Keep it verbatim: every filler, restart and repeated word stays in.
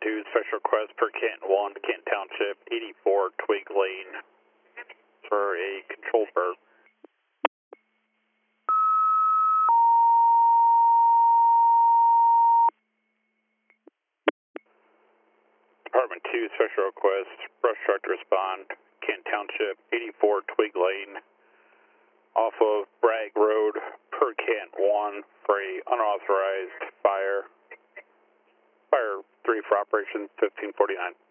two, special request per Canton one, Canton Township, eighty-four Twig Lane for a control burp. Department two, special request, brush truck to respond, Canton Township, eighty-four Twig Lane, off of Bragg Road, per Canton one for a unauthorized fire. Fire three for operation fifteen forty-nine.